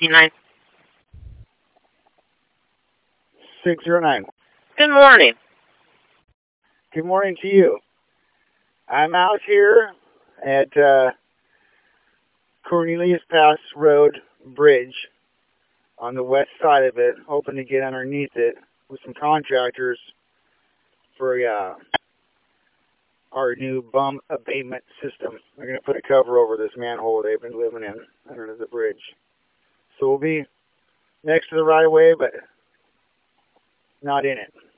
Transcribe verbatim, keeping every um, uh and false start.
nine. six zero nine. Good morning. Good morning to you. I'm out here at uh, Cornelius Pass Road Bridge on the west side of it, hoping to get underneath it with some contractors for uh, our new bum abatement system. They're going to put a cover over this manhole they've been living in under the bridge. So we'll be next to the right of way, but not in it.